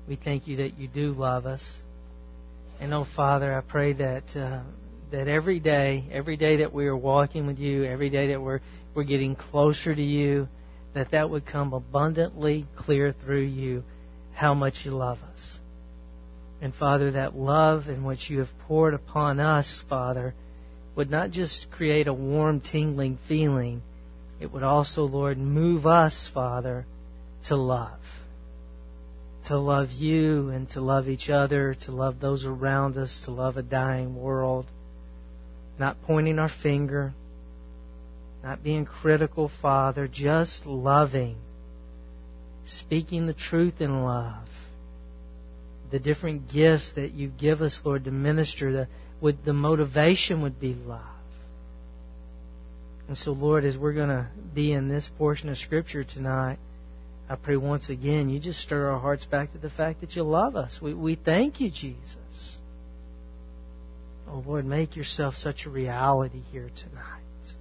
We thank You that You do love us. And, oh, Father, I pray that that every day that we are walking with You, every day that we're getting closer to You, that would come abundantly clear through You how much You love us. And, Father, that love in which You have poured upon us, Father, would not just create a warm, tingling feeling. It would also, Lord, move us, Father, to love. To love You and to love each other, to love those around us, to love a dying world. Not pointing our finger, not being critical, Father, just loving. Speaking the truth in love. The different gifts that You give us, Lord, to minister, the motivation would be love. And so, Lord, as we're going to be in this portion of Scripture tonight, I pray once again You just stir our hearts back to the fact that You love us. We thank You, Jesus. Oh, Lord, make Yourself such a reality here tonight.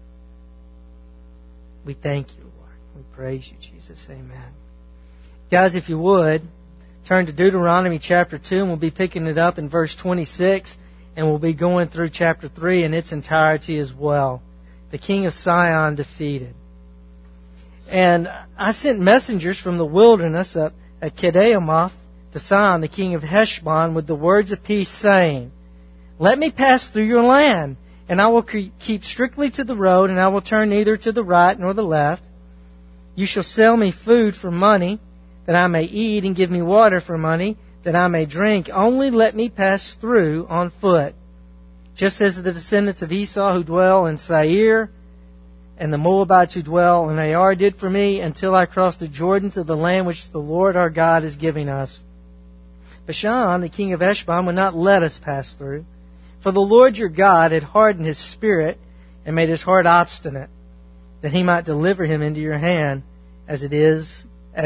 We thank You, Lord. We praise You, Jesus. Amen. Guys, if you would, turn to Deuteronomy chapter 2, and we'll be picking it up in verse 26, and we'll be going through chapter 3 in its entirety as well. The king of Sion defeated. And I sent messengers from the wilderness at Kedemoth to Sihon, the king of Heshbon, with the words of peace, saying, Let me pass through your land, and I will keep strictly to the road, and I will turn neither to the right nor the left. You shall sell me food for money, that I may eat, and give me water for money, that I may drink. Only let me pass through on foot. Just as the descendants of Esau who dwell in Seir, and the Moabites who dwell in Ar did for me, until I crossed the Jordan to the land which the Lord our God is giving us. But Sihon, the king of Heshbon, would not let us pass through. For the Lord your God had hardened his spirit and made his heart obstinate, that he might deliver him into your hand, as it is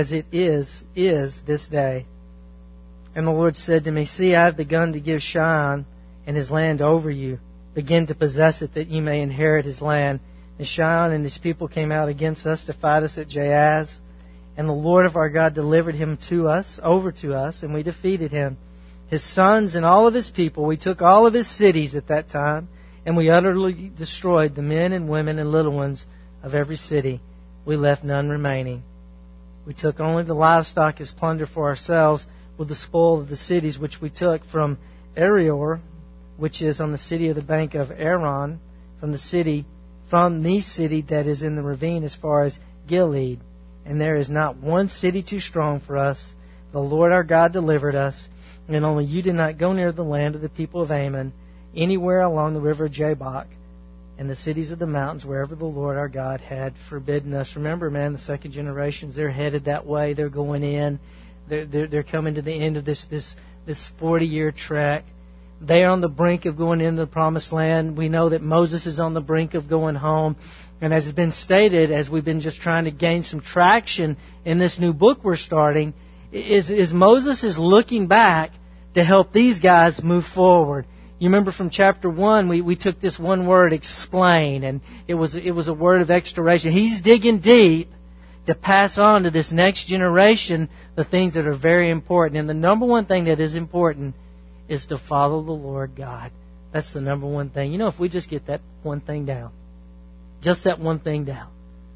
this day. And the Lord said to me, See, I have begun to give Sihon and his land over you. Begin to possess it, that you may inherit his land. And Sihon and his people came out against us to fight us at Jahaz. And the Lord of our God delivered him over to us, and we defeated him. His sons and all of his people, we took all of his cities at that time, and we utterly destroyed the men and women and little ones of every city. We left none remaining. We took only the livestock as plunder for ourselves, with the spoil of the cities which we took from Arior, which is on the city of the bank of Aaron, from the city that is in the ravine as far as Gilead. And there is not one city too strong for us. The Lord our God delivered us, and only you did not go near the land of the people of Ammon, anywhere along the river Jabbok, and the cities of the mountains, wherever the Lord our God had forbidden us. Remember, man, the second generations, they're headed that way. They're going in. They're coming to the end of this 40-year trek. They are on the brink of going into the promised land. We know that Moses is on the brink of going home. And as has been stated, as we've been just trying to gain some traction in this new book we're starting, is Moses is looking back to help these guys move forward. You remember from chapter 1, we took this one word, explain, and it was a word of exhortation. He's digging deep to pass on to this next generation the things that are very important. And the number one thing that is important is to follow the Lord God. That's the number one thing. You know, if we just get that one thing down, just that one thing down,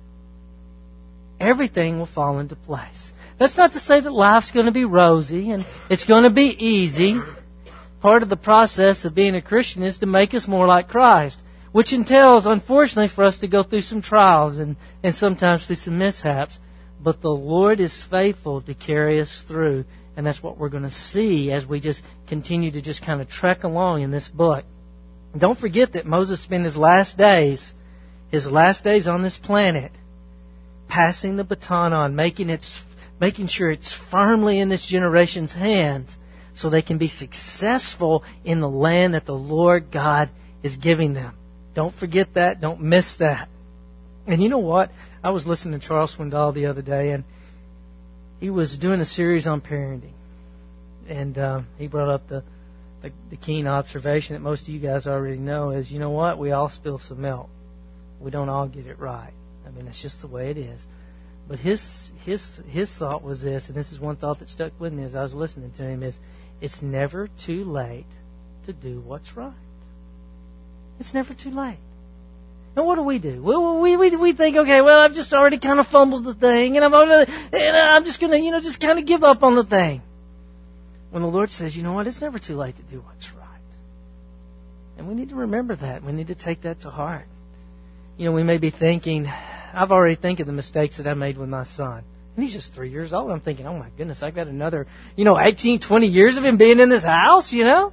everything will fall into place. That's not to say that life's going to be rosy and it's going to be easy. Part of the process of being a Christian is to make us more like Christ, which entails, unfortunately, for us to go through some trials and sometimes through some mishaps. But the Lord is faithful to carry us through. And that's what we're going to see as we just continue to just kind of trek along in this book. Don't forget that Moses spent his last days on this planet, passing the baton on, making sure it's firmly in this generation's hands so they can be successful in the land that the Lord God is giving them. Don't forget that. Don't miss that. And you know what? I was listening to Charles Swindoll the other day, and he was doing a series on parenting. And he brought up the keen observation that most of you guys already know is, you know what? We all spill some milk. We don't all get it right. I mean, that's just the way it is. But his thought was this, and this is one thought that stuck with me as I was listening to him, is it's never too late to do what's right. It's never too late. And what do? We think, okay, well, I've just already kind of fumbled the thing, and I'm just going to, just kind of give up on the thing. When the Lord says, you know what, it's never too late to do what's right. And we need to remember that. We need to take that to heart. We may be thinking, I've already think of the mistakes that I made with my son. And he's just 3 years old. I'm thinking, oh my goodness, I've got another, 18, 20 years of him being in this house,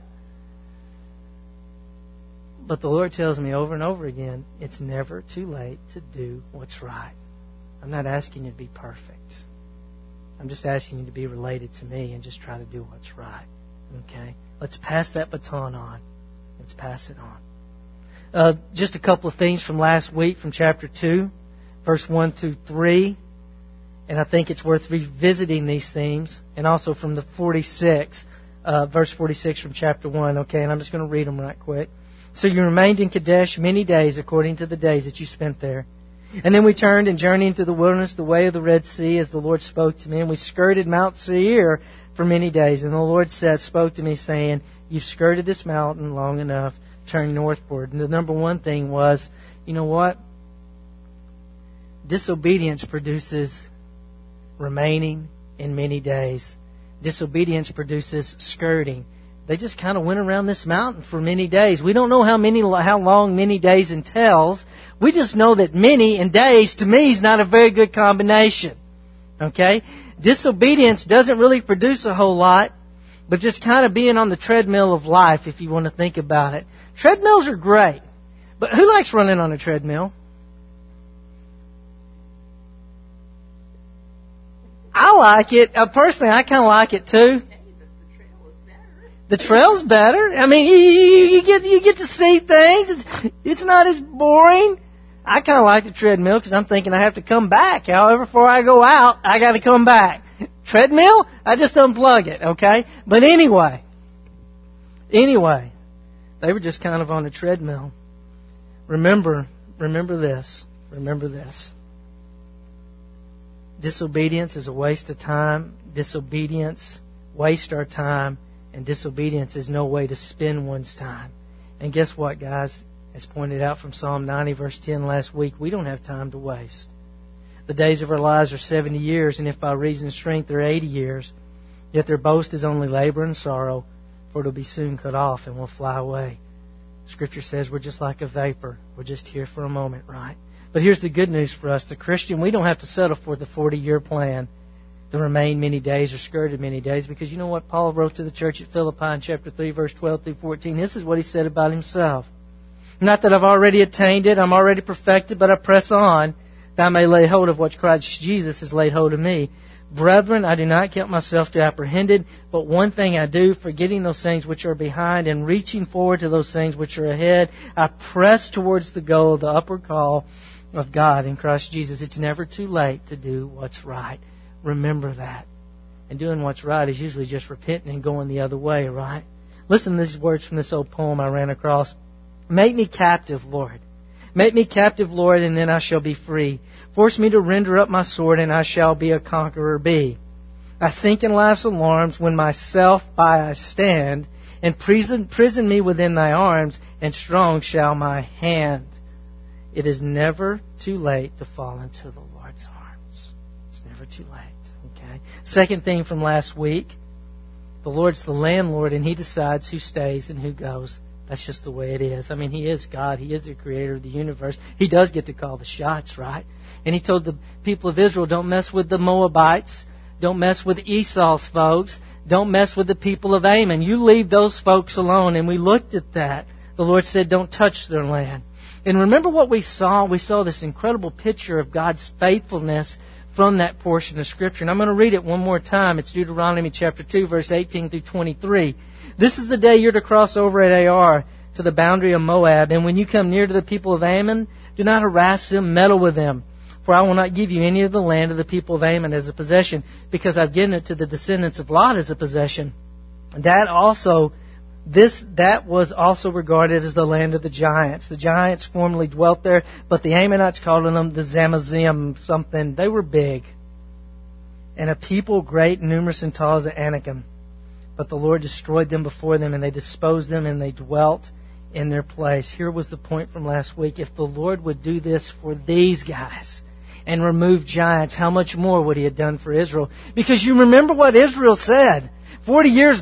But the Lord tells me over and over again, it's never too late to do what's right. I'm not asking you to be perfect. I'm just asking you to be related to me and just try to do what's right. Okay? Let's pass that baton on. Let's pass it on. Just a couple of things from last week from chapter 2, verse 1 through 3. And I think it's worth revisiting these themes. And also from the verse 46 from chapter 1. Okay, and I'm just going to read them right quick. So you remained in Kadesh many days according to the days that you spent there. And then we turned and journeyed into the wilderness, the way of the Red Sea, as the Lord spoke to me. And we skirted Mount Seir for many days. And the Lord spoke to me, saying, you've skirted this mountain long enough. Turn northward. And the number one thing was, you know what? Disobedience produces remaining in many days. Disobedience produces skirting. They just kind of went around this mountain for many days. We don't know how long many days entails. We just know that many and days, to me, is not a very good combination. Okay? Disobedience doesn't really produce a whole lot, but just kind of being on the treadmill of life, if you want to think about it. Treadmills are great, but who likes running on a treadmill? I like it. Personally, I kind of like it too. The trail's better. I mean, you get to see things. It's not as boring. I kind of like the treadmill because I'm thinking I have to come back. However, before I go out, I got to come back. Treadmill, I just unplug it, okay? But anyway, they were just kind of on a treadmill. Remember this. Disobedience is a waste of time. Disobedience wastes our time. And disobedience is no way to spend one's time. And guess what, guys? As pointed out from Psalm 90, verse 10 last week, we don't have time to waste. The days of our lives are 70 years, and if by reason of strength they're 80 years, yet their boast is only labor and sorrow, for it will be soon cut off and will fly away. Scripture says we're just like a vapor. We're just here for a moment, right? But here's the good news for us. The Christian, we don't have to settle for the 40-year plan to remain many days or skirted many days, because you know what Paul wrote to the church at Philippi in chapter 3, verse 12 through 14? This is what he said about himself. Not that I've already attained it, I'm already perfected, but I press on, that I may lay hold of what Christ Jesus has laid hold of me. Brethren, I do not count myself to apprehended, but one thing I do, forgetting those things which are behind and reaching forward to those things which are ahead, I press towards the goal of the upward call of God in Christ Jesus. It's never too late to do what's right. Remember that. And doing what's right is usually just repenting and going the other way, right? Listen to these words from this old poem I ran across. Make me captive, Lord. Make me captive, Lord, and then I shall be free. Force me to render up my sword, and I shall be a conqueror be. I sink in life's alarms when myself by I stand, and prison me within thy arms, and strong shall my hand. It is never too late to fall into the Lord's arms. It's never too late. Okay. Second thing from last week, the Lord's the landlord, and He decides who stays and who goes. That's just the way it is. I mean, He is God. He is the creator of the universe. He does get to call the shots, right? And He told the people of Israel, don't mess with the Moabites. Don't mess with Esau's folks. Don't mess with the people of Ammon. You leave those folks alone. And we looked at that. The Lord said, don't touch their land. And remember what we saw? We saw this incredible picture of God's faithfulness from that portion of Scripture. And I'm going to read it one more time. It's Deuteronomy chapter 2, verse 18 through 23. This is the day you're to cross over at Ar to the boundary of Moab. And when you come near to the people of Ammon, do not harass them, meddle with them. For I will not give you any of the land of the people of Ammon as a possession, because I've given it to the descendants of Lot as a possession. That also That was also regarded as the land of the giants. The giants formerly dwelt there, but the Ammonites called them the Zamazim something. They were big. And a people great and numerous and tall as Anakim. But the Lord destroyed them before them, and they disposed them, and they dwelt in their place. Here was the point from last week. If the Lord would do this for these guys and remove giants, how much more would He have done for Israel? Because you remember what Israel said. 40 years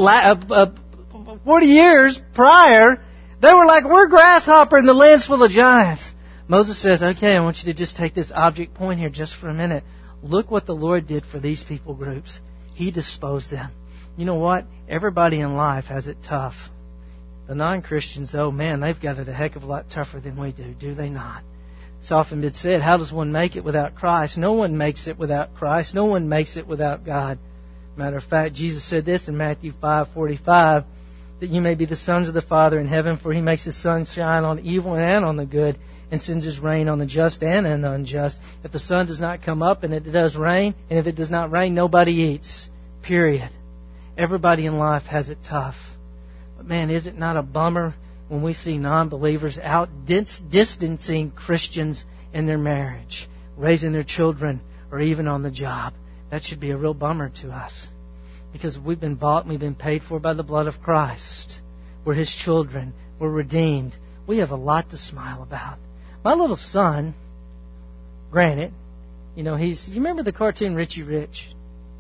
prior, they were like, we're grasshopper and the land's full of giants. Moses says, okay, I want you to just take this object point here just for a minute. Look what the Lord did for these people groups. He disposed them. You know what? Everybody in life has it tough. The non-Christians, though, man, they've got it a heck of a lot tougher than we do they not? It's often been said, how does one make it without Christ? No one makes it without Christ. No one makes it without God. Matter of fact, Jesus said this in Matthew 5:45, that you may be the sons of the Father in heaven, for He makes His sun shine on evil and on the good, and sends His rain on the just and on the unjust. If the sun does not come up and it does rain, and if it does not rain, nobody eats. Period. Everybody in life has it tough. But man, is it not a bummer when we see non-believers out distancing Christians in their marriage, raising their children, or even on the job? That should be a real bummer to us. Because we've been bought and we've been paid for by the blood of Christ. We're His children. We're redeemed. We have a lot to smile about. My little son, granted, you remember the cartoon Richie Rich?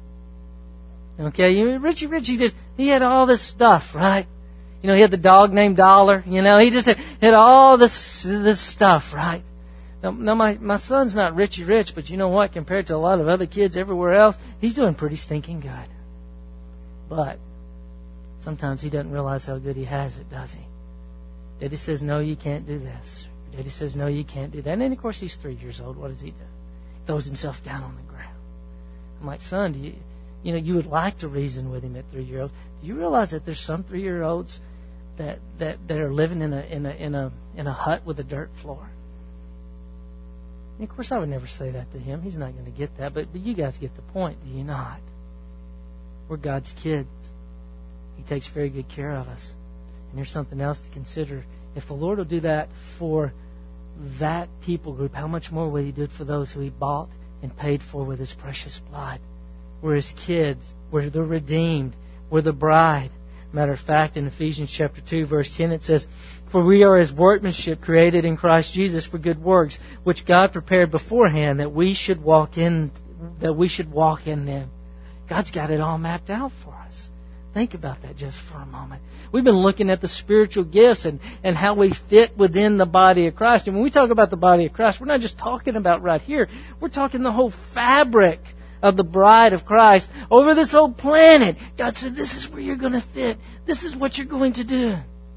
Okay, Richie Rich, he had all this stuff, right? He had the dog named Dollar. He just had all this stuff, right? Now my son's not Richie Rich, but you know what? Compared to a lot of other kids everywhere else, he's doing pretty stinking good. But sometimes he doesn't realize how good he has it, does he? Daddy says, no, you can't do this. Daddy says, no, you can't do that. And then, of course, he's 3 years old. What does he do? He throws himself down on the ground. I'm like, son, you would like to reason with him at 3 years old. Do you realize that there's some 3-year-olds that are living in a hut with a dirt floor? And of course, I would never say that to him. He's not going to get that. But you guys get the point, do you not? We're God's kids. He takes very good care of us. And here's something else to consider. If the Lord will do that for that people group, how much more will He do it for those who He bought and paid for with His precious blood? We're His kids. We're the redeemed. We're the bride. Matter of fact, in Ephesians chapter 2, verse 10, it says, for we are His workmanship, created in Christ Jesus for good works, which God prepared beforehand that we should walk in them. God's got it all mapped out for us. Think about that just for a moment. We've been looking at the spiritual gifts and how we fit within the body of Christ. And when we talk about the body of Christ, we're not just talking about right here. We're talking the whole fabric of the bride of Christ over this whole planet. God said, this is where you're going to fit. This is what you're going to do.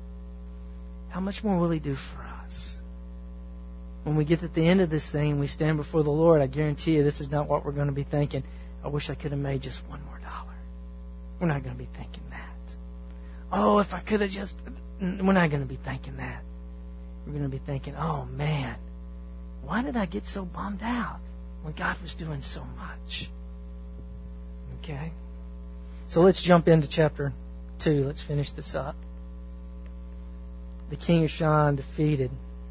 How much more will He do for us? When we get to the end of this thing and we stand before the Lord, I guarantee you this is not what we're going to be thinking. I wish I could have made just $1 more. We're not going to be thinking that. Oh, if I could have just... We're not going to be thinking that. We're going to be thinking, oh man, why did I get so bummed out when God was doing so much? Okay? So let's jump into chapter 2. Let's finish this up. The king of Shan defeated.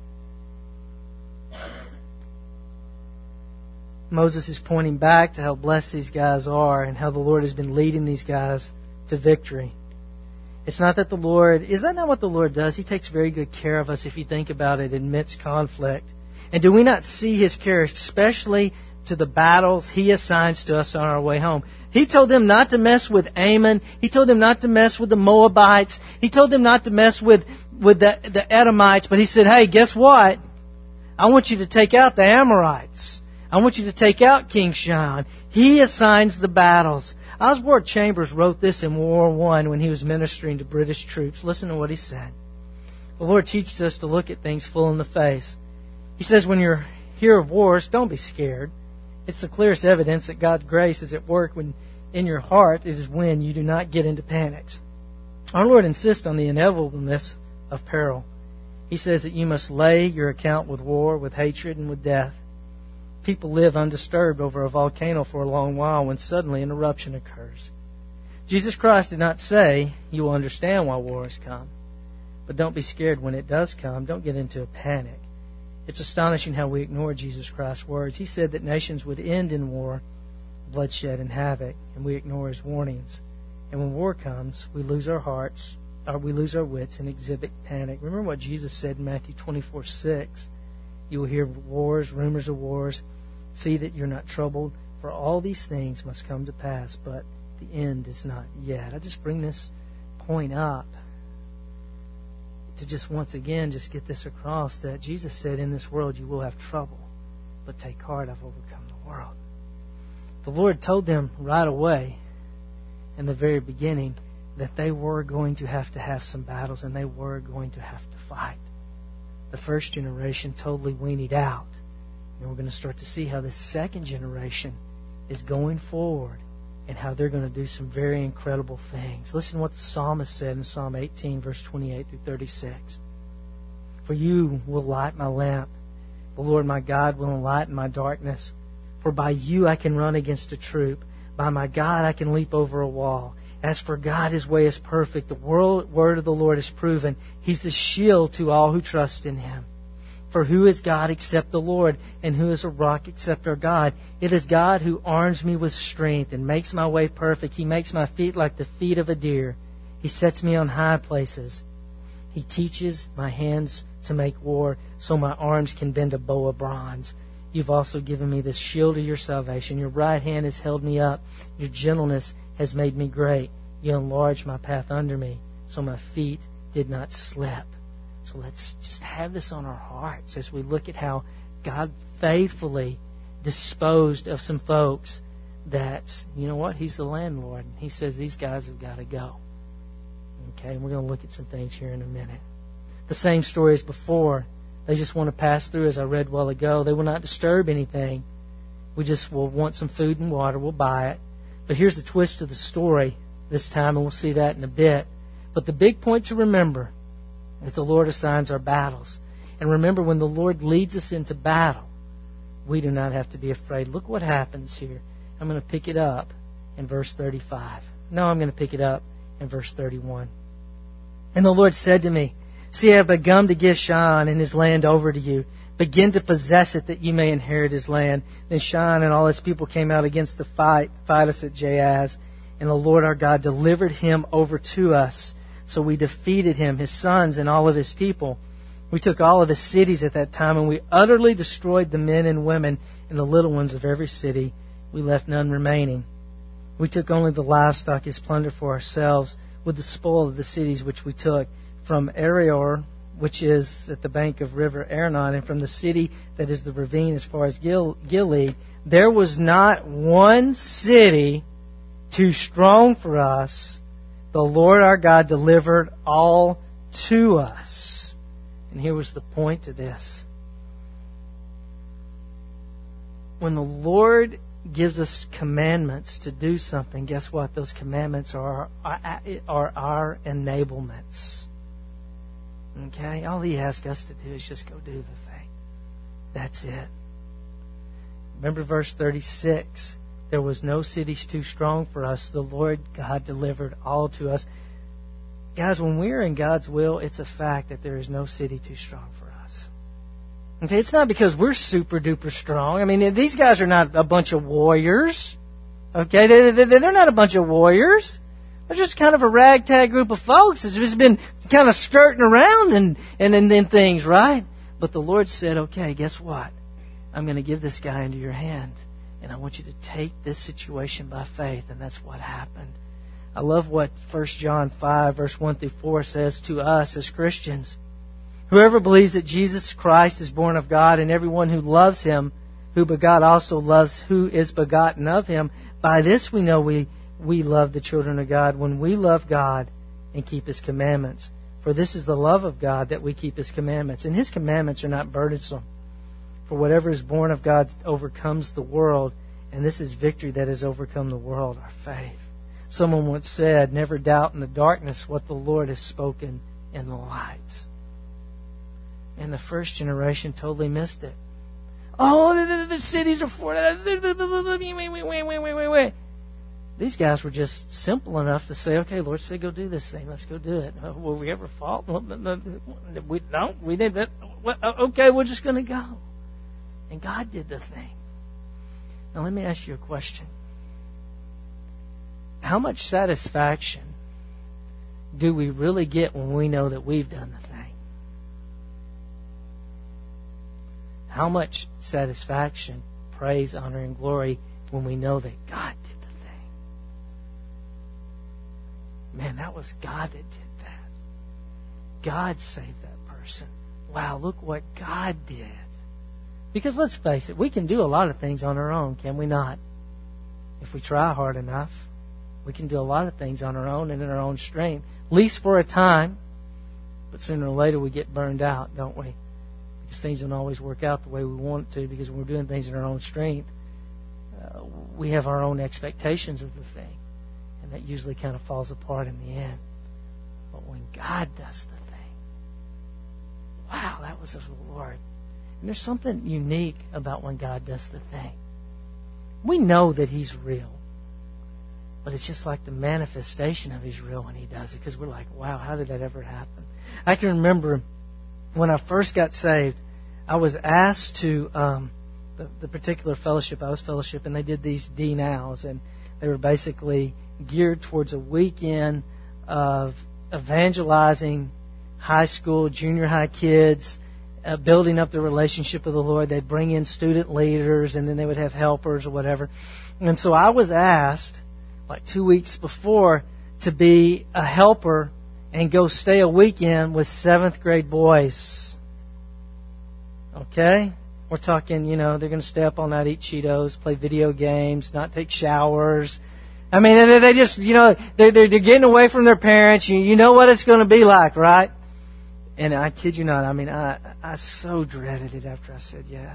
Moses is pointing back to how blessed these guys are and how the Lord has been leading these guys to victory. It's not that the Lord... Is that not what the Lord does? He takes very good care of us if you think about it amidst conflict. And do we not see His care, especially to the battles He assigns to us on our way home? He told them not to mess with Ammon. He told them not to mess with the Moabites. He told them not to mess with the Edomites. But He said, hey, guess what? I want you to take out the Amorites. I want you to take out King Shan. He assigns the battles. Oswald Chambers wrote this in World War I when he was ministering to British troops. Listen to what he said. The Lord teaches us to look at things full in the face. He says, when you hear of wars, don't be scared. It's the clearest evidence that God's grace is at work when in your heart is when you do not get into panics. Our Lord insists on the inevitableness of peril. He says that you must lay your account with war, with hatred, and with death. People live undisturbed over a volcano for a long while when suddenly an eruption occurs. Jesus Christ did not say, you will understand why wars come. But don't be scared when it does come. Don't get into a panic. It's astonishing how we ignore Jesus Christ's words. He said that nations would end in war, bloodshed, and havoc, and we ignore His warnings. And when war comes, we lose our hearts, or we lose our wits and exhibit panic. Remember what Jesus said in Matthew 24:6. You will hear wars, rumors of wars. See that you're not troubled, for all these things must come to pass, but the end is not yet. I just bring this point up to just once again just get this across, that Jesus said, in this world you will have trouble, but take heart, I've overcome the world. The Lord told them right away in the very beginning that they were going to have some battles, and they were going to have to fight. The first generation totally weaned out. And we're going to start to see how the second generation is going forward and how they're going to do some very incredible things. Listen to what the psalmist said in Psalm 18, verse 28 through 36. For you will light my lamp. The Lord my God will enlighten my darkness. For by you I can run against a troop. By my God I can leap over a wall. As for God, His way is perfect. The word of the Lord is proven. He's the shield to all who trust in Him. For who is God except the Lord? And who is a rock except our God? It is God who arms me with strength and makes my way perfect. He makes my feet like the feet of a deer. He sets me on high places. He teaches my hands to make war, so my arms can bend a bow of bronze. You've also given me the shield of your salvation. Your right hand has held me up. Your gentleness has made me great. You enlarged my path under me, so my feet did not slip. So let's just have this on our hearts as we look at how God faithfully disposed of some folks that, you know what, He's the landlord. He says these guys have got to go. Okay, and we're going to look at some things here in a minute. The same story as before. They just want to pass through, as I read a while ago. They will not disturb anything. We just will want some food and water. We'll buy it. But here's the twist of the story this time, and we'll see that in a bit. But the big point to remember is the Lord assigns our battles. And remember, when the Lord leads us into battle, we do not have to be afraid. Look what happens here. I'm going to pick it up in verse 35. No, I'm going to pick it up in verse 31. And the Lord said to me, See, I have begun to give Sihon and his land over to you. Begin to possess it, that you may inherit his land. Then Sihon and all his people came out against the fight us at Jahaz. And the Lord our God delivered him over to us. So we defeated him, his sons, and all of his people. We took all of his cities at that time, and we utterly destroyed the men and women and the little ones of every city. We left none remaining. We took only the livestock as plunder for ourselves, with the spoil of the cities which we took from Arior, which is at the bank of river Arnon, and from the city that is the ravine as far as Gilead. There was not one city too strong for us. The Lord our God delivered all to us. And here was the point to this. When the Lord gives us commandments to do something, guess what? Those commandments are our enablements. Okay? All He asks us to do is just go do the thing. That's it. Remember verse 36. There was no cities too strong for us. The Lord God delivered all to us. Guys, when we're in God's will, it's a fact that there is no city too strong for us. Okay, it's not because we're super duper strong. I mean, these guys are not a bunch of warriors. Okay, they're not a bunch of warriors. They're just kind of a ragtag group of folks that's just been kind of skirting around and things, right? But the Lord said, okay, guess what? I'm going to give this guy into your hand. And I want you to take this situation by faith. And that's what happened. I love what 1 John 5, verse 1 through 4 says to us as Christians. Whoever believes that Jesus Christ is born of God, and everyone who loves Him, who begot also loves who is begotten of Him. By this we know we love the children of God, when we love God and keep His commandments. For this is the love of God, that we keep His commandments. And His commandments are not burdensome. For whatever is born of God overcomes the world, and this is victory that has overcome the world, our faith. Someone once said, never doubt in the darkness what the Lord has spoken in the lights. And the first generation totally missed it. Oh, the cities are for... Wait. These guys were just simple enough to say, okay, Lord said go do this thing. Let's go do it. Will we ever fall? We don't. We did that. Okay, we're just going to go. And God did the thing. Now let me ask you a question. How much satisfaction do we really get when we know that we've done the thing? How much satisfaction, praise, honor, and glory when we know that God did the thing? Man, that was God that did that. God saved that person. Wow, look what God did. Because let's face it, we can do a lot of things on our own, can we not? If we try hard enough, we can do a lot of things on our own and in our own strength, at least for a time. But sooner or later we get burned out, don't we? Because things don't always work out the way we want it to, because when we're doing things in our own strength, we have our own expectations of the thing. And that usually kind of falls apart in the end. But when God does the thing, wow, that was of the Lord. And there's something unique about when God does the thing. We know that He's real. But it's just like the manifestation of He's real when He does it. Because we're like, wow, how did that ever happen? I can remember when I first got saved, I was asked to, the particular fellowship I was fellowship, and they did these D-Nows. And they were basically geared towards a weekend of evangelizing high school, junior high kids, building up the relationship with the Lord. They'd bring in student leaders, and then they would have helpers or whatever. And so I was asked, like 2 weeks before, to be a helper and go stay a weekend with 7th grade boys. Okay? We're talking, they're going to stay up all night, eat Cheetos, play video games, not take showers. I mean, they just, they're getting away from their parents. You know what it's going to be like, right? And I kid you not, I mean, I so dreaded it after I said yes.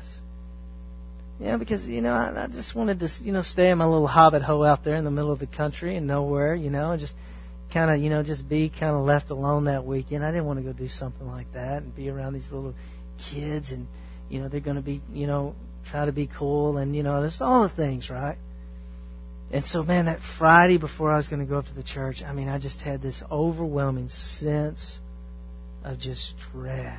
Yeah, because, I just wanted to, stay in my little hobbit hole out there in the middle of the country and nowhere, and just kind of, just be kind of left alone that weekend. I didn't want to go do something like that and be around these little kids and, they're going to be, try to be cool and, there's all the things, right? And so, man, that Friday before I was going to go up to the church, I mean, I just had this overwhelming sense of just dread.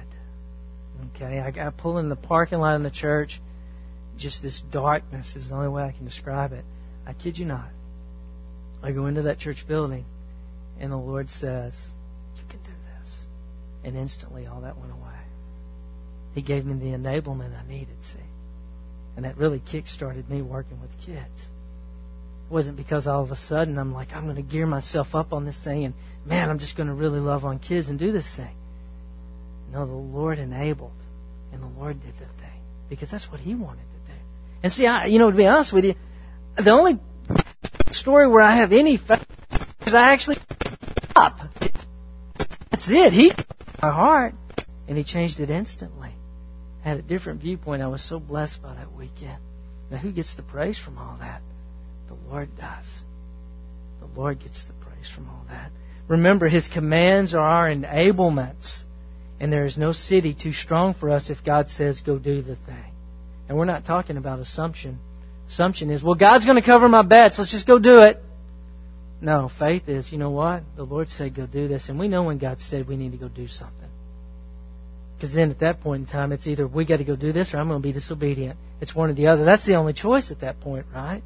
Okay, I pull in the parking lot in the church. Just this darkness is the only way I can describe it. I kid you not. I go into that church building, and the Lord says, "You can do this." And instantly all that went away. He gave me the enablement I needed, see. And that really kick-started me working with kids. It wasn't because all of a sudden I'm like, I'm going to gear myself up on this thing, and man, I'm just going to really love on kids and do this thing. No, the Lord enabled, and the Lord did the thing, because that's what He wanted to do. And see, to be honest with you, the only story where I have any faith is I actually up. That's it. He my heart, and He changed it instantly. I had a different viewpoint. I was so blessed by that weekend. Now, who gets the praise from all that? The Lord does. The Lord gets the praise from all that. Remember, His commands are our enablements. And there is no city too strong for us if God says, go do the thing. And we're not talking about assumption. Assumption is, well, God's going to cover my bets. Let's just go do it. No, faith is, you know what? The Lord said, go do this. And we know when God said we need to go do something. Because then at that point in time, it's either we got to go do this or I'm going to be disobedient. It's one or the other. That's the only choice at that point, right?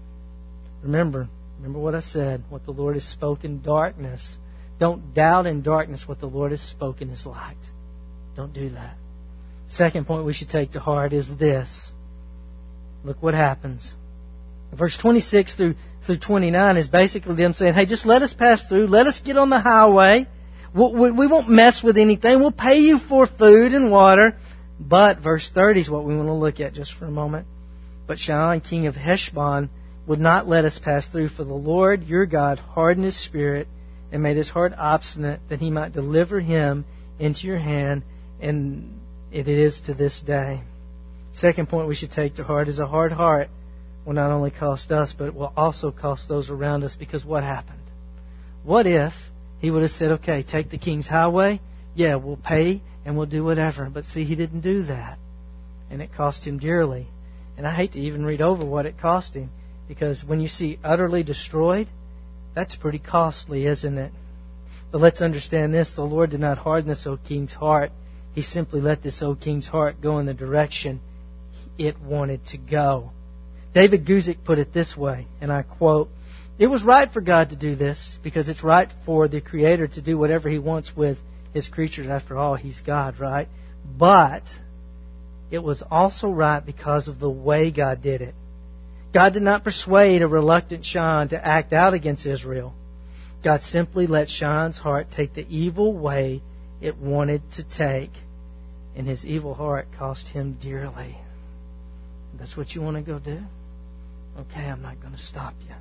Remember what I said. What the Lord has spoken, darkness. Don't doubt in darkness what the Lord has spoken is light. Don't do that. Second point we should take to heart is this. Look what happens. Verse 26 through 29 is basically them saying, hey, just let us pass through. Let us get on the highway. We won't mess with anything. We'll pay you for food and water. But verse 30 is what we want to look at just for a moment. But Sihon, king of Heshbon, would not let us pass through, for the Lord your God hardened his spirit and made his heart obstinate, that He might deliver him into your hand, and it is to this day. Second point we should take to heart is a hard heart will not only cost us, but it will also cost those around us, because what happened? What if He would have said, okay, take the king's highway, yeah, we'll pay and we'll do whatever. But see, He didn't do that, and it cost Him dearly. And I hate to even read over what it cost Him. Because when you see utterly destroyed, that's pretty costly, isn't it? But let's understand this. The Lord did not harden this old king's heart. He simply let this old king's heart go in the direction it wanted to go. David Guzik put it this way, and I quote, "It was right for God to do this because it's right for the Creator to do whatever He wants with His creatures. After all, He's God, right? But it was also right because of the way God did it. God did not persuade a reluctant Shon to act out against Israel. God simply let Shon's heart take the evil way it wanted to take, and his evil heart cost him dearly." That's what you want to go do? Okay, I'm not going to stop you.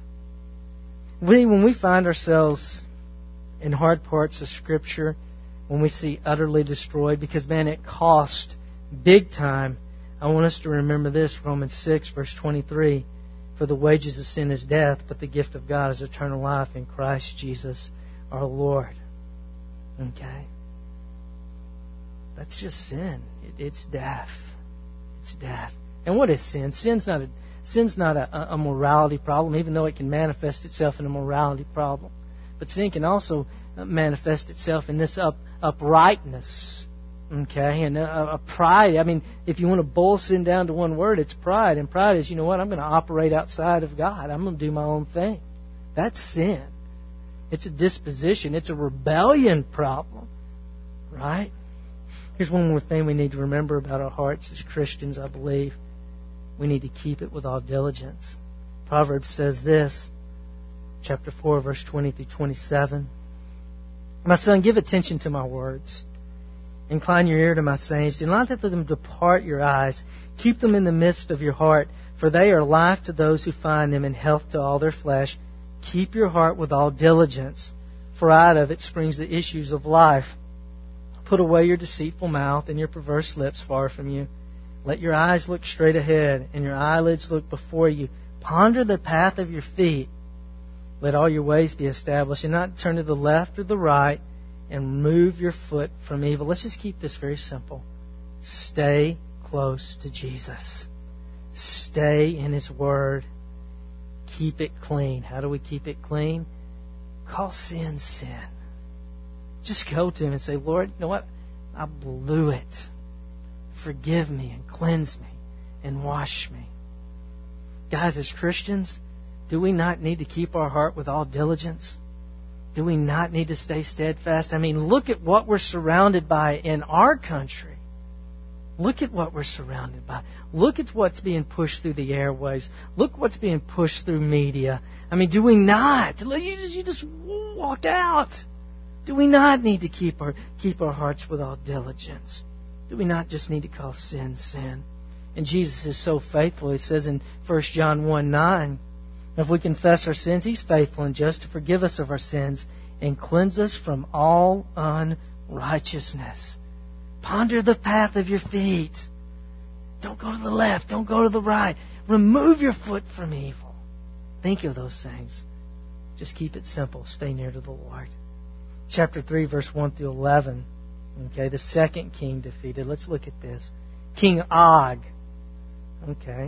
When we find ourselves in hard parts of Scripture, when we see utterly destroyed, because, man, it cost big time, I want us to remember this, Romans 6, verse 23. "For the wages of sin is death, but the gift of God is eternal life in Christ Jesus our Lord." Okay? That's just sin. It's death. It's death. And what is sin? Sin's not a morality problem, even though it can manifest itself in a morality problem. But sin can also manifest itself in this uprightness. Okay? And a pride. I mean, if you want to boil sin down to one word, it's pride. And pride is, you know what, I'm going to operate outside of God. I'm going to do my own thing. That's sin. It's a disposition. It's a rebellion problem. Right? Here's one more thing we need to remember about our hearts as Christians, I believe. We need to keep it with all diligence. Proverbs says this, chapter 4, verse 20 through 27. "My son, give attention to my words. Incline your ear to my sayings. Do not let them depart your eyes. Keep them in the midst of your heart, for they are life to those who find them and health to all their flesh. Keep your heart with all diligence, for out of it springs the issues of life. Put away your deceitful mouth and your perverse lips far from you. Let your eyes look straight ahead and your eyelids look before you. Ponder the path of your feet. Let all your ways be established, and not turn to the left or the right, and remove your foot from evil." Let's just keep this very simple. Stay close to Jesus. Stay in His Word. Keep it clean. How do we keep it clean? Call sin, sin. Just go to Him and say, "Lord, you know what? I blew it. Forgive me and cleanse me and wash me." Guys, as Christians, do we not need to keep our heart with all diligence? Do we not need to stay steadfast? I mean, look at what we're surrounded by in our country. Look at what we're surrounded by. Look at what's being pushed through the airwaves. Look what's being pushed through media. I mean, do we not? You just walk out. Do we not need to keep our hearts with all diligence? Do we not just need to call sin, sin? And Jesus is so faithful. He says in 1 John 1:9, "If we confess our sins, He's faithful and just to forgive us of our sins and cleanse us from all unrighteousness." Ponder the path of your feet. Don't go to the left. Don't go to the right. Remove your foot from evil. Think of those things. Just keep it simple. Stay near to the Lord. Chapter 3, verse 1 through 11. Okay, the second king defeated. Let's look at this. King Og. Okay.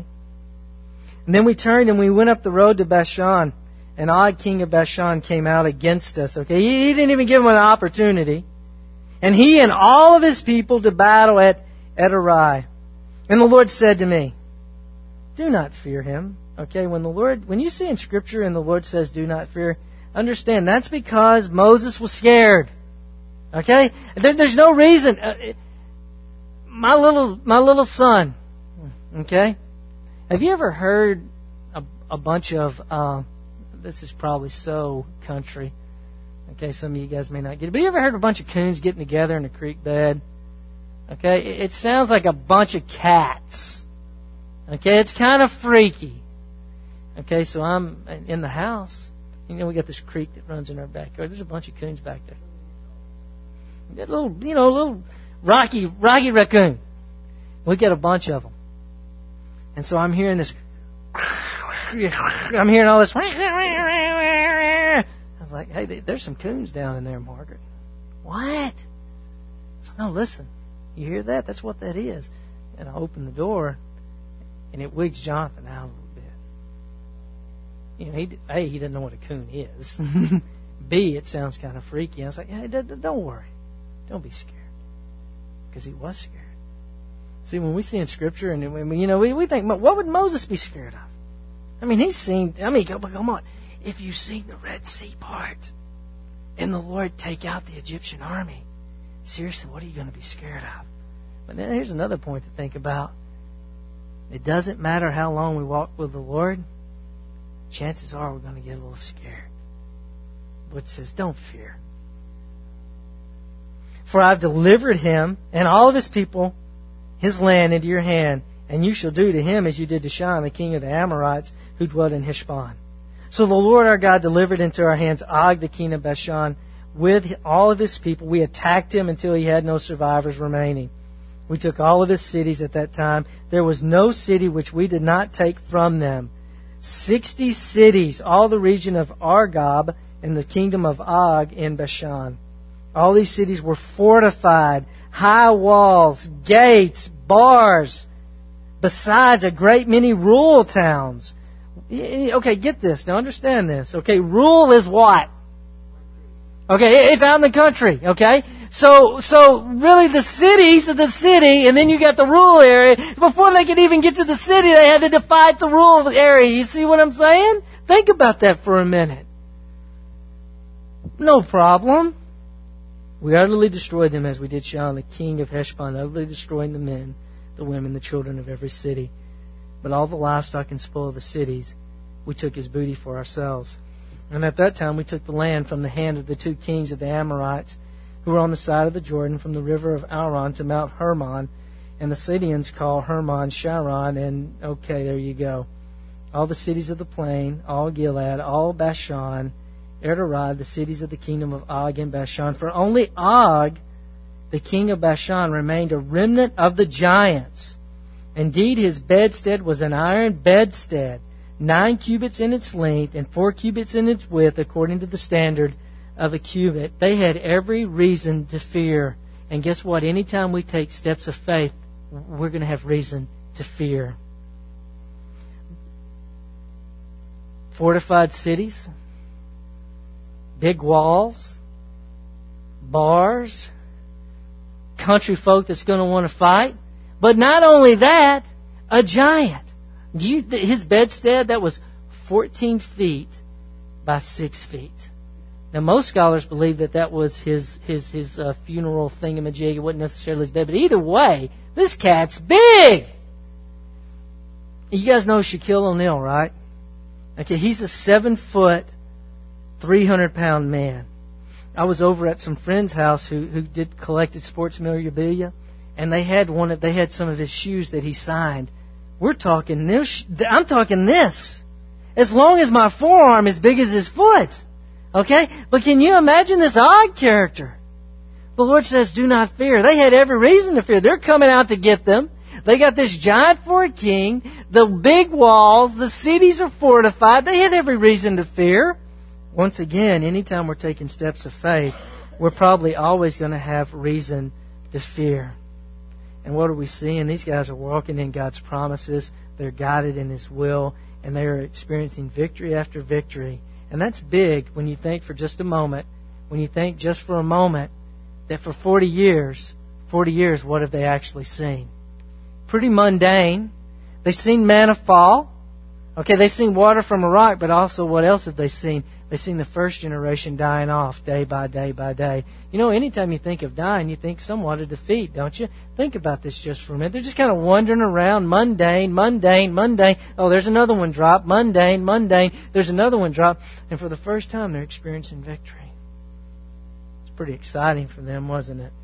And then we turned and we went up the road to Bashan. And Og, king of Bashan, came out against us. Okay, he didn't even give him an opportunity. And he and all of his people to battle at Edrei. And the Lord said to me, "Do not fear him." Okay, when you see in Scripture and the Lord says, "Do not fear," understand that's because Moses was scared. Okay, there's no reason. My little son. Okay, have you ever heard a bunch of? This is probably so country. Okay, some of you guys may not get it. But you ever heard of a bunch of coons getting together in a creek bed? Okay, it sounds like a bunch of cats. Okay, it's kind of freaky. Okay, so I'm in the house. You know, we got this creek that runs in our backyard. There's a bunch of coons back there. That little rocky raccoon. We got a bunch of them. And so I'm hearing this. I'm hearing all this. I was like, "Hey, there's some coons down in there, Margaret." "What?" I said, "No, listen. You hear that? That's what that is." And I opened the door, and it wigs Jonathan out a little bit. He doesn't know what a coon is. B, it sounds kind of freaky. I was like, hey, don't worry. Don't be scared. Because he was scared. See, when we see in Scripture, and we think, what would Moses be scared of? Come on. If you've seen the Red Sea part, and the Lord take out the Egyptian army, seriously, what are you going to be scared of? But then here's another point to think about. It doesn't matter how long we walk with the Lord, chances are we're going to get a little scared. The Lord says, don't fear. For I've delivered him and all of his people, his land, into your hand, and you shall do to him as you did to Sihon, the king of the Amorites, who dwelt in Heshbon. So the Lord our God delivered into our hands Og, the king of Bashan, with all of his people. We attacked him until he had no survivors remaining. We took all of his cities at that time. There was no city which we did not take from them. 60 cities, all the region of Argob and the kingdom of Og in Bashan. All these cities were fortified, high walls, gates, bars, besides a great many rural towns. Okay, get this. Now understand this. Okay, rural is what? Okay, it's out in the country. Okay? So really the cities of the city, and then you got the rural area. Before they could even get to the city, they had to defy the rural area. You see what I'm saying? Think about that for a minute. No problem. We utterly destroyed them as we did Sihon, the king of Heshbon, utterly destroying the men, the women, the children of every city. But all the livestock and spoil of the cities we took as booty for ourselves. And at that time we took the land from the hand of the 2 kings of the Amorites, who were on the side of the Jordan, from the river of Aron to Mount Hermon. And the Sidonians call Hermon Sharon, and okay, there you go. All the cities of the plain, all Gilead, all Bashan, Arad, the cities of the kingdom of Og and Bashan. For only Og, the king of Bashan, remained a remnant of the giants. Indeed, his bedstead was an iron bedstead, 9 cubits in its length and 4 cubits in its width, according to the standard of a cubit. They had every reason to fear. And guess what? Anytime we take steps of faith, we're going to have reason to fear. Fortified cities, big walls, bars, country folk that's going to want to fight. But not only that, a giant. His bedstead, that was 14 feet by 6 feet. Now, most scholars believe that was his funeral thingamajig. It wasn't necessarily his bed. But either way, this cat's big. You guys know Shaquille O'Neal, right? Okay, he's a 7-foot, 300-pound man. I was over at some friend's house who did collected sports memorabilia, and they had some of his shoes that he signed. We're talking this. I'm talking this. As long as my forearm, as big as his foot. Okay? But can you imagine this Og character? The Lord says, do not fear. They had every reason to fear. They're coming out to get them. They got this giant for a king. The big walls. The cities are fortified. They had every reason to fear. Once again, anytime we're taking steps of faith, we're probably always going to have reason to fear. And what are we seeing? These guys are walking in God's promises. They're guided in His will. And they are experiencing victory after victory. And that's big when you think for just a moment. When you think just for a moment that for 40 years, what have they actually seen? Pretty mundane. They've seen manna fall. Okay, they've seen water from a rock, but also what else have they seen? They've seen the first generation dying off day by day by day. You know, anytime you think of dying, you think somewhat of defeat, don't you? Think about this just for a minute. They're just kind of wandering around, mundane. Oh, there's another one drop. Mundane. There's another one drop. And for the first time, they're experiencing victory. It's pretty exciting for them, wasn't it?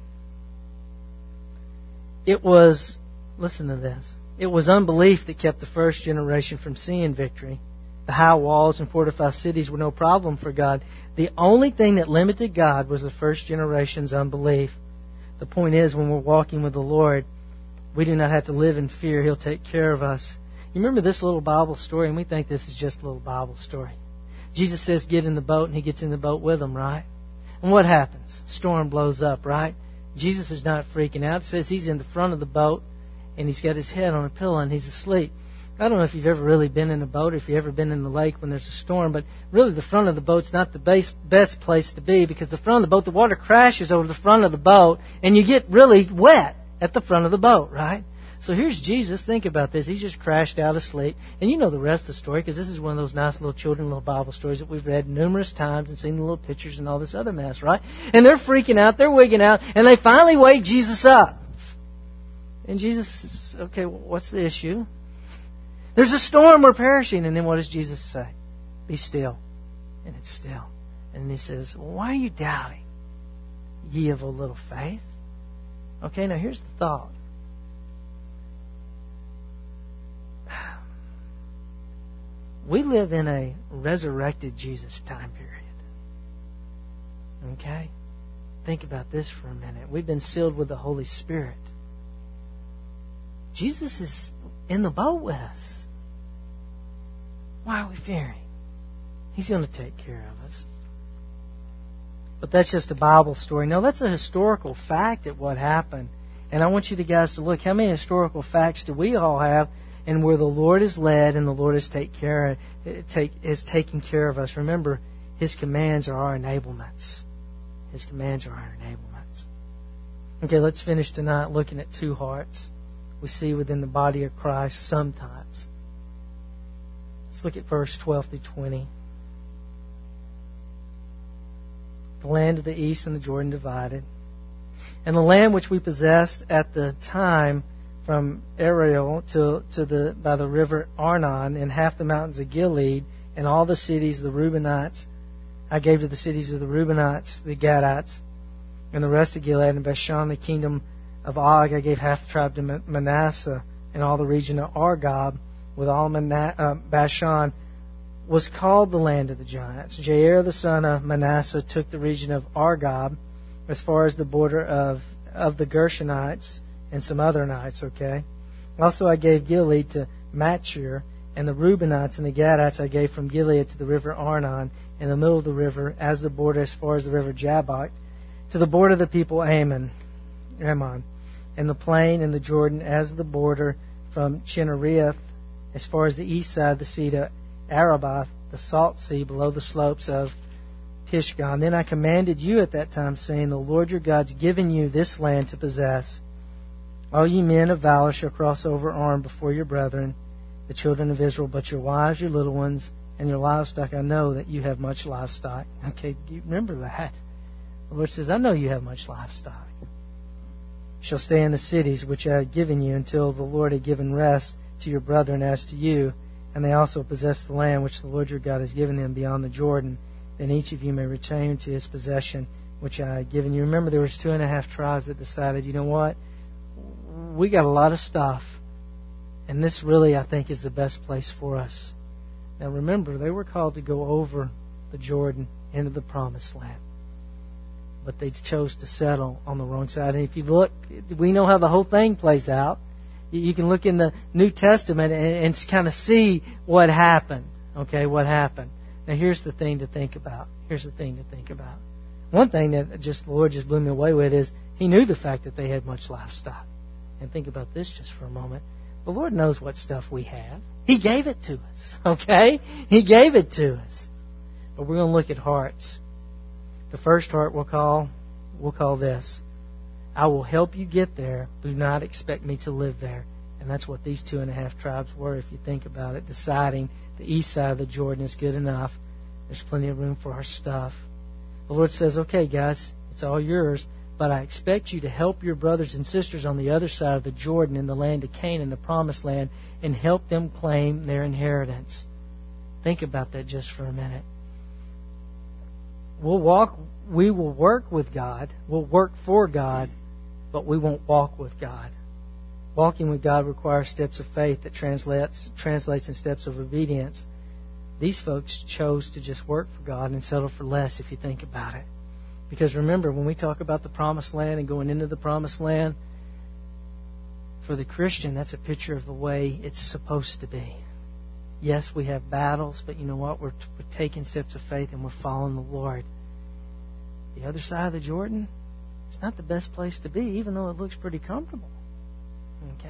It was, listen to this, it was unbelief that kept the first generation from seeing victory. The high walls and fortified cities were no problem for God. The only thing that limited God was the first generation's unbelief. The point is, when we're walking with the Lord, we do not have to live in fear. He'll take care of us. You remember this little Bible story, and we think this is just a little Bible story. Jesus says, get in the boat, and He gets in the boat with them, right? And what happens? Storm blows up, right? Jesus is not freaking out. It says He's in the front of the boat, and He's got His head on a pillow, and He's asleep. I don't know if you've ever really been in a boat or if you've ever been in the lake when there's a storm, but really the front of the boat's not the best place to be, because the front of the boat, the water crashes over the front of the boat and you get really wet at the front of the boat, right? So here's Jesus. Think about this. He's just crashed out asleep. And you know the rest of the story, because this is one of those nice little children, little Bible stories that we've read numerous times and seen the little pictures and all this other mess, right? And they're freaking out. They're wigging out. And they finally wake Jesus up. And Jesus says, okay, what's the issue? There's a storm, we're perishing. And then what does Jesus say? Be still. And it's still. And He says, why are you doubting, ye of a little faith? Okay, now here's the thought. We live in a resurrected Jesus time period. Okay? Think about this for a minute. We've been sealed with the Holy Spirit. Jesus is in the boat with us. Why are we fearing? He's going to take care of us. But that's just a Bible story. No, that's a historical fact at what happened. And I want you guys to look, how many historical facts do we all have, and where the Lord is led and the Lord is taking care of us. Remember, His commands are our enablements. His commands are our enablements. Okay, let's finish tonight looking at two hearts we see within the body of Christ sometimes. Let's look at verse 12 through 20. The land of the east and the Jordan divided. And the land which we possessed at the time from Ariel by the river Arnon, and half the mountains of Gilead, and all the cities of the Reubenites, I gave to the cities of the Reubenites, the Gadites, and the rest of Gilead, and Bashan, the kingdom of Og, I gave half the tribe to Manasseh, and all the region of Argob, with all Bashan, was called the land of the giants. Jair, the son of Manasseh, took the region of Argob as far as the border of the Gershonites and some other nites, okay? Also I gave Gilead to Machir, and the Reubenites and the Gadites I gave from Gilead to the river Arnon, in the middle of the river, as the border as far as the river Jabbok, to the border of the people Ammon, and the plain and the Jordan as the border from Chinnereath, as far as the east side of the sea to Arabath, the salt sea below the slopes of Pishgon. Then I commanded you at that time, saying, the Lord your God's given you this land to possess. All ye men of valor shall cross over armed before your brethren, the children of Israel, but your wives, your little ones, and your livestock, I know that you have much livestock. Okay, you remember that. The Lord says, I know you have much livestock. Shall stay in the cities which I have given you until the Lord had given rest to your brethren as to you, and they also possess the land which the Lord your God has given them beyond the Jordan. Then each of you may return to his possession which I have given you. Remember, there was 2.5 tribes that decided, you know what? We got a lot of stuff, and this really, I think, is the best place for us. Now remember, they were called to go over the Jordan into the Promised Land, but they chose to settle on the wrong side. And if you look, we know how the whole thing plays out. You can look in the New Testament and kind of see what happened. Okay, what happened. Now here's the thing to think about. One thing that the Lord just blew me away with is He knew the fact that they had much livestock. And think about this just for a moment. The Lord knows what stuff we have. He gave it to us. Okay? He gave it to us. But we're going to look at hearts. The first heart we'll call this. I will help you get there. Do not expect me to live there. And that's what these 2.5 tribes were, if you think about it, deciding the east side of the Jordan is good enough. There's plenty of room for our stuff. The Lord says, okay, guys, it's all yours, but I expect you to help your brothers and sisters on the other side of the Jordan in the land of Canaan, the Promised Land, and help them claim their inheritance. Think about that just for a minute. We will work with God, we'll work for God, but we won't walk with God. Walking with God requires steps of faith that translates in steps of obedience. These folks chose to just work for God and settle for less, if you think about it. Because remember, when we talk about the Promised Land and going into the Promised Land, for the Christian, that's a picture of the way it's supposed to be. Yes, we have battles, but you know what? We're taking steps of faith and we're following the Lord. The other side of the Jordan, it's not the best place to be, even though it looks pretty comfortable. Okay?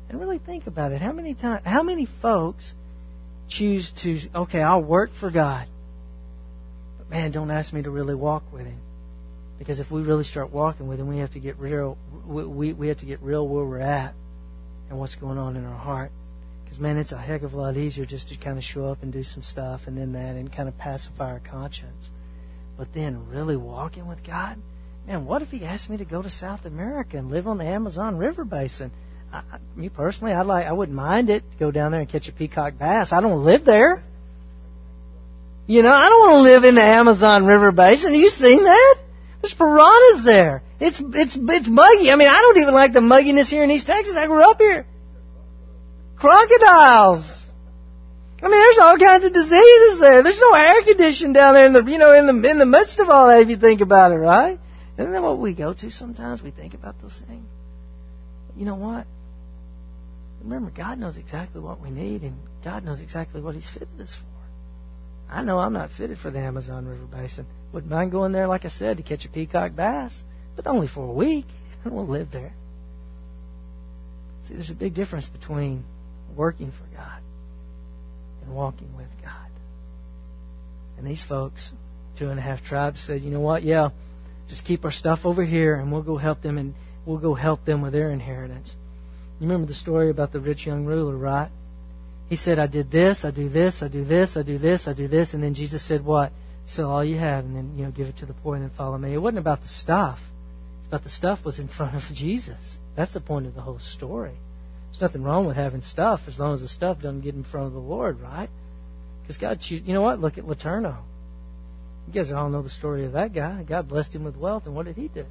And really think about it. How many folks choose to, okay, I'll work for God. But man, don't ask me to really walk with Him. Because if we really start walking with Him, we have to get real. We have to get real where we're at and what's going on in our heart. Because man, it's a heck of a lot easier just to kind of show up and do some stuff and then that and kind of pacify our conscience. But then really walking with God, man, what if He asked me to go to South America and live on the Amazon River basin? Me personally, I wouldn't mind it to go down there and catch a peacock bass. I don't live there. You know, I don't want to live in the Amazon River basin. Have you seen that? There's piranhas there. It's muggy. I mean, I don't even like the mugginess here in East Texas. I grew up here. Crocodiles. I mean, there's all kinds of diseases there. There's no air conditioning down there in the midst of all that, if you think about it, right? Isn't that what we go to sometimes? We think about those things. But you know what? Remember, God knows exactly what we need, and God knows exactly what He's fitted us for. I know I'm not fitted for the Amazon River basin. Wouldn't mind going there, like I said, to catch a peacock bass, but only for a week. I don't want to live there. See, there's a big difference between working for God and walking with God. And these folks, 2.5 tribes, said, you know what? Yeah, just keep our stuff over here, and we'll go help them, and we'll go help them with their inheritance. You remember the story about the rich young ruler, right? He said, I did this, I do this, I do this, I do this, I do this. And then Jesus said, what? Sell all you have and then, give it to the poor and then follow me. It wasn't about the stuff. It's about the stuff was in front of Jesus. That's the point of the whole story. There's nothing wrong with having stuff as long as the stuff doesn't get in front of the Lord, right? Because God, you know what? Look at Laterno. You guys all know the story of that guy. God blessed him with wealth, and what did he do?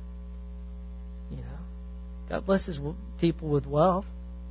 God blesses people with wealth.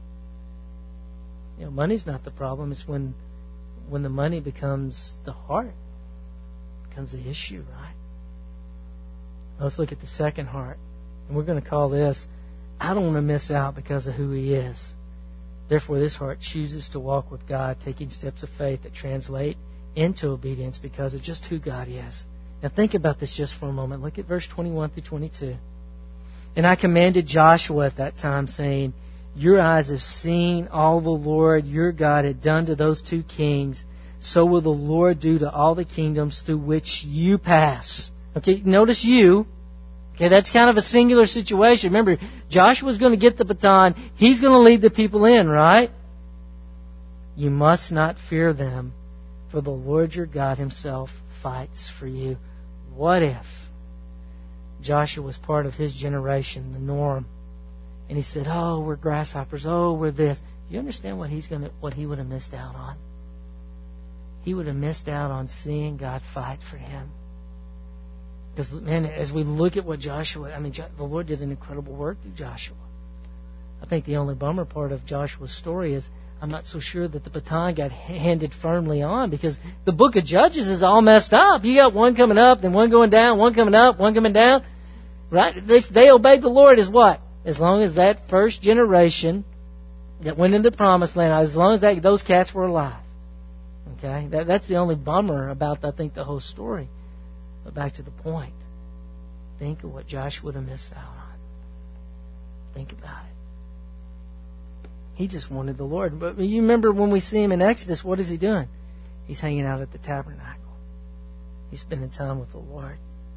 Money's not the problem. It's when the money becomes the heart, becomes the issue, right? Let's look at the second heart. And we're going to call this, I don't want to miss out because of who He is. Therefore, this heart chooses to walk with God, taking steps of faith that translate into obedience because of just who God is. Now think about this just for a moment. Look at verse 21 through 22. And I commanded Joshua at that time, saying, your eyes have seen all the Lord your God had done to those 2 kings. So will the Lord do to all the kingdoms through which you pass. Okay, notice you. Okay, that's kind of a singular situation. Remember, Joshua's going to get the baton. He's going to lead the people in, right? You must not fear them, for the Lord your God Himself fights for you. What if Joshua was part of his generation, the norm, and he said, oh, we're grasshoppers, oh, we're this. Do you understand what he would have missed out on? He would have missed out on seeing God fight for him. Because, man, as we look at what the Lord did an incredible work through Joshua. I think the only bummer part of Joshua's story is I'm not so sure that the baton got handed firmly on, because the book of Judges is all messed up. You got one coming up, then one going down, one coming up, one coming down. Right? They obeyed the Lord as what? As long as that first generation that went into the promised land, as long as those cats were alive. Okay? That's the only bummer about, I think, the whole story. But back to the point. Think of what Joshua would have missed out on. Think about it. He just wanted the Lord. But you remember when we see him in Exodus, what is he doing? He's hanging out at the tabernacle. He's spending time with the Lord.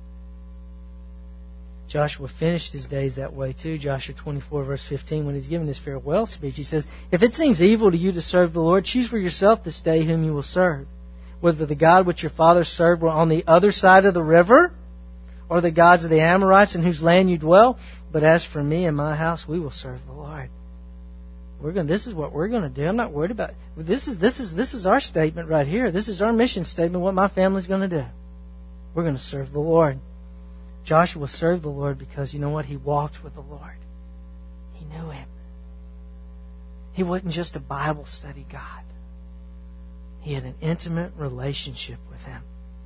Joshua finished his days that way too. Joshua 24 verse 15, when he's giving his farewell speech, he says, if it seems evil to you to serve the Lord, choose for yourself this day whom you will serve. Whether the God which your fathers served were on the other side of the river, or the gods of the Amorites in whose land you dwell. But as for me and my house, we will serve the Lord. This is what we're going to do. I'm not worried about it. This is our statement right here. This is our mission statement, what my family's going to do. We're going to serve the Lord. Joshua served the Lord because, you know what? He walked with the Lord. He knew Him. He wasn't just a Bible study God. He had an intimate relationship with Him.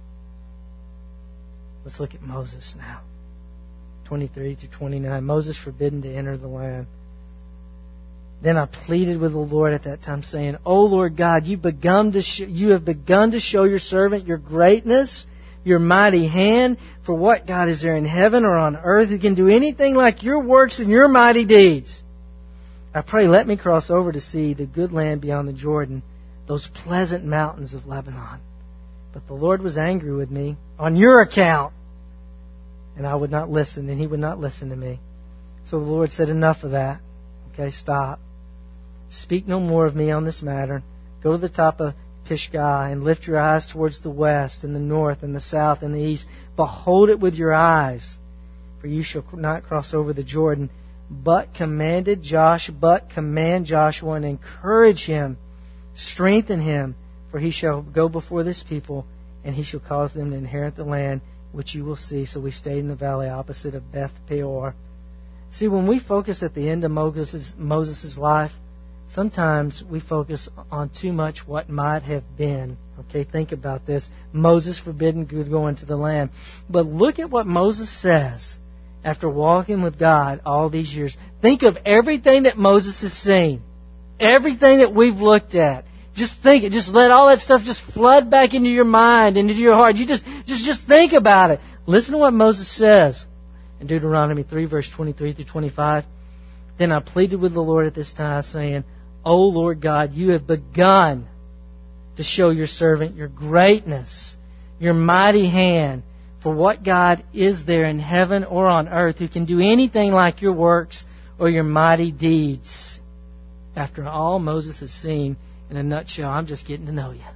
Let's look at Moses now. 23 through 29. Moses forbidden to enter the land. Then I pleaded with the Lord at that time, saying, O Lord God, you have begun to show your servant your greatness, your mighty hand. For what God is there in heaven or on earth who can do anything like your works and your mighty deeds? I pray, let me cross over to see the good land beyond the Jordan, those pleasant mountains of Lebanon. But the Lord was angry with me on your account, and I would not listen, and He would not listen to me. So the Lord said, enough of that. Okay, stop. Speak no more of me on this matter. Go to the top of Pisgah and lift your eyes towards the west and the north and the south and the east. Behold it with your eyes, for you shall not cross over the Jordan. But command Joshua and encourage him, strengthen him, for he shall go before this people, and he shall cause them to inherit the land which you will see. So we stayed in the valley opposite of Beth Peor. See, when we focus at the end of Moses' life, sometimes we focus on too much what might have been. Okay, think about this. Moses forbidden to go into the land. But look at what Moses says after walking with God all these years. Think of everything that Moses has seen. Everything that we've looked at. Just think it. Just let all that stuff just flood back into your mind and into your heart. You just think about it. Listen to what Moses says in Deuteronomy 3, verse 23 through 25. Then I pleaded with the Lord at this time, saying, O Lord God, you have begun to show your servant your greatness, your mighty hand. For what God is there in heaven or on earth who can do anything like your works or your mighty deeds? After all Moses has seen, in a nutshell, I'm just getting to know you.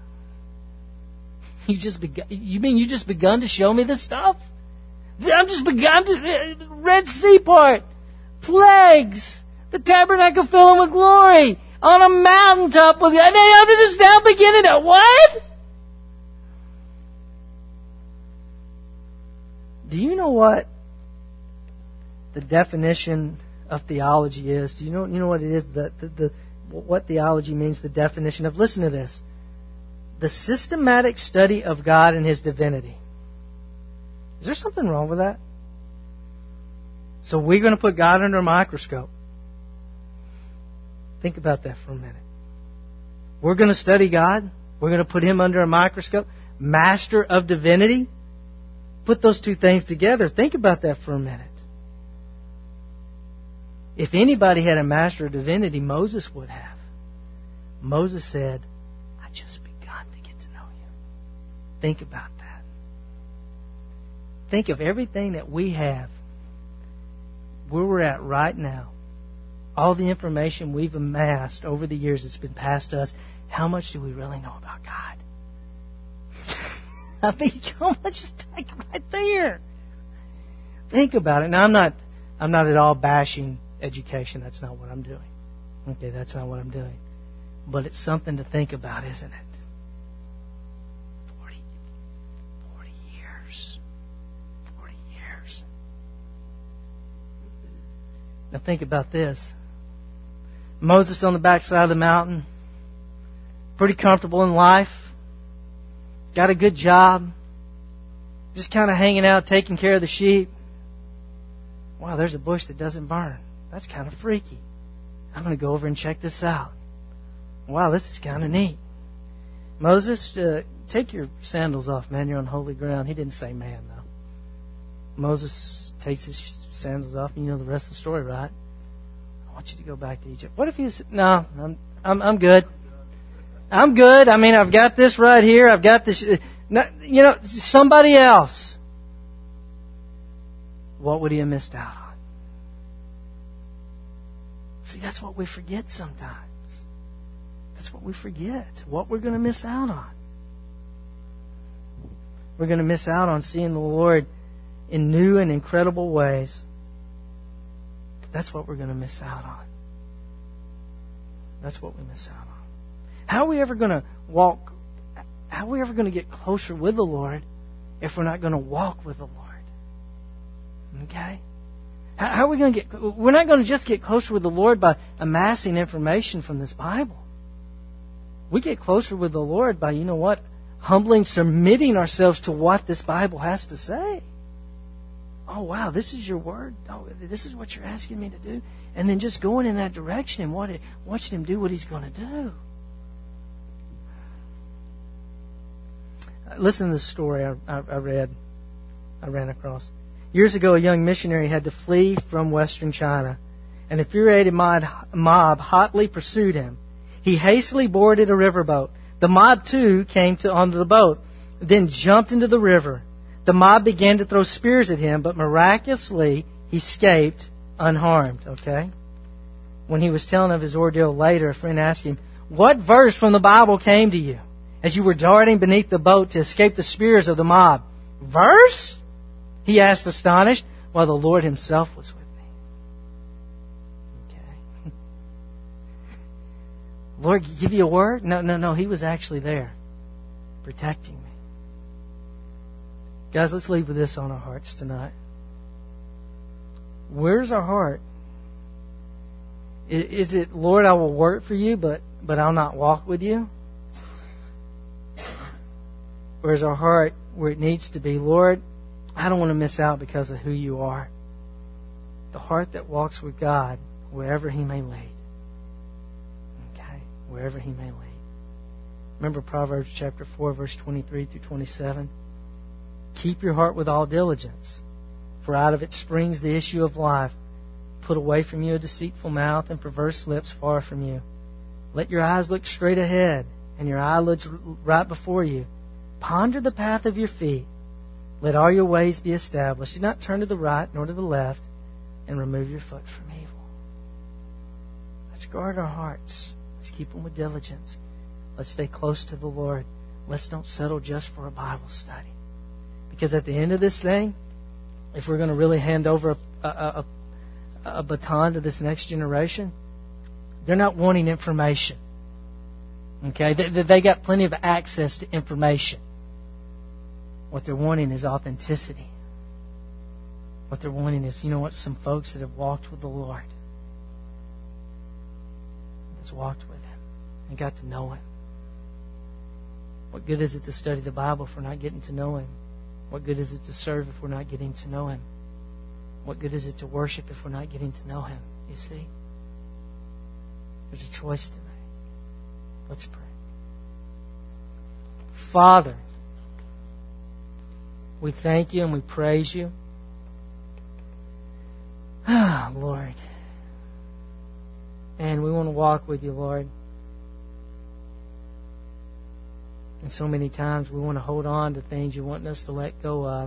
You mean you just begun to show me this stuff? Red Sea part, plagues, the tabernacle filling with glory, on a mountaintop with you. And then I'm just now beginning to, what? Do you know what the definition of theology is? Do you know what it is? What theology means, the definition of, listen to this, the systematic study of God and His divinity. Is there something wrong with that? So we're going to put God under a microscope. Think about that for a minute. We're going to study God. We're going to put Him under a microscope. Master of divinity. Put those two things together. Think about that for a minute. If anybody had a master of divinity, Moses would have. Moses said, I just begun to get to know you. Think about that. Think of everything that we have, where we're at right now. All the information we've amassed over the years that's been passed to us. How much do we really know about God? I mean, how much is like right there? Think about it. Now, I'm not at all bashing education. That's not what I'm doing. Okay, that's not what I'm doing. But it's something to think about, isn't it? 40 years. 40 years. Now think about this. Moses on the backside of the mountain. Pretty comfortable in life. Got a good job. Just kind of hanging out, taking care of the sheep. Wow, there's a bush that doesn't burn. That's kind of freaky. I'm going to go over and check this out. Wow, this is kind of neat. Moses, take your sandals off, man. You're on holy ground. He didn't say man, though. Moses takes his sandals off, and you know the rest of the story, right? I want you to go back to Egypt. What if he said, no, I'm good. I'm good. I mean, I've got this right here. I've got this. Somebody else. What would he have missed out on? See, that's what we forget sometimes. That's what we forget. What we're going to miss out on. We're going to miss out on seeing the Lord in new and incredible ways. That's what we're going to miss out on. That's what we miss out on. How are we ever going to walk? How are we ever going to get closer with the Lord if we're not going to walk with the Lord? Okay? How are we going to get? We're not going to just get closer with the Lord by amassing information from this Bible. We get closer with the Lord by, you know what? Humbling, submitting ourselves to what this Bible has to say. Oh, wow, this is your word. Oh, this is what you're asking me to do. And then just going in that direction and watching Him do what He's going to do. Listen to this story I ran across. Years ago, a young missionary had to flee from Western China. An infuriated mob hotly pursued him. He hastily boarded a riverboat. The mob, too, came onto the boat, then jumped into the river. The mob began to throw spears at him, but miraculously he escaped unharmed. Okay? When he was telling of his ordeal later, a friend asked him, "What verse from the Bible came to you as you were darting beneath the boat to escape the spears of the mob?" "Verse?" he asked, astonished. "Well, the Lord Himself was with me." Okay. Lord, give you a word? No. He was actually there, protecting me. Guys, let's leave with this on our hearts tonight. Where's our heart? Is it, "Lord, I will work for you, but I'll not walk with you"? Or is our heart where it needs to be? "Lord, I don't want to miss out because of who you are"? The heart that walks with God wherever He may lead. Okay? Wherever He may lead. Remember Proverbs chapter 4, verse 23 through 27? "Keep your heart with all diligence, for out of it springs the issue of life. Put away from you a deceitful mouth and perverse lips far from you. Let your eyes look straight ahead and your eyelids right before you. Ponder the path of your feet. Let all your ways be established. Do not turn to the right nor to the left, and remove your foot from evil." Let's guard our hearts. Let's keep them with diligence. Let's stay close to the Lord. Let's don't settle just for a Bible study. Because at the end of this thing, if we're going to really hand over a baton to this next generation, they're not wanting information. Okay? They got plenty of access to information. What they're wanting is authenticity. What they're wanting is, some folks that have walked with the Lord. That's walked with Him and got to know Him. What good is it to study the Bible if we're not getting to know Him? What good is it to serve if we're not getting to know Him? What good is it to worship if we're not getting to know Him? You see? There's a choice to make. Let's pray. Father, we thank You and we praise You. Lord. And we want to walk with You, Lord. And so many times we want to hold on to things You want us to let go of.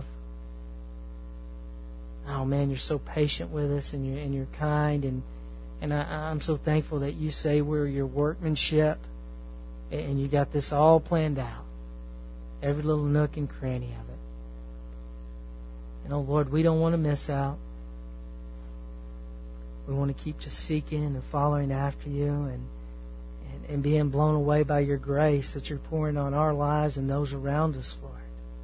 Oh man, You're so patient with us, and You're kind, and I'm so thankful that You say we're Your workmanship, and You got this all planned out, every little nook and cranny of it. And oh Lord, we don't want to miss out. We want to keep just seeking and following after You, and being blown away by Your grace that You're pouring on our lives and those around us, Lord.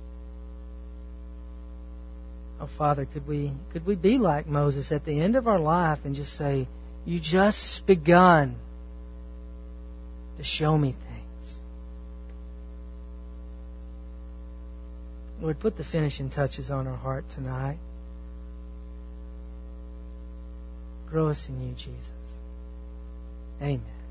Oh, Father, could we be like Moses at the end of our life and just say, You just begun to show me things. Lord, put the finishing touches on our heart tonight. Grow us in You, Jesus. Amen.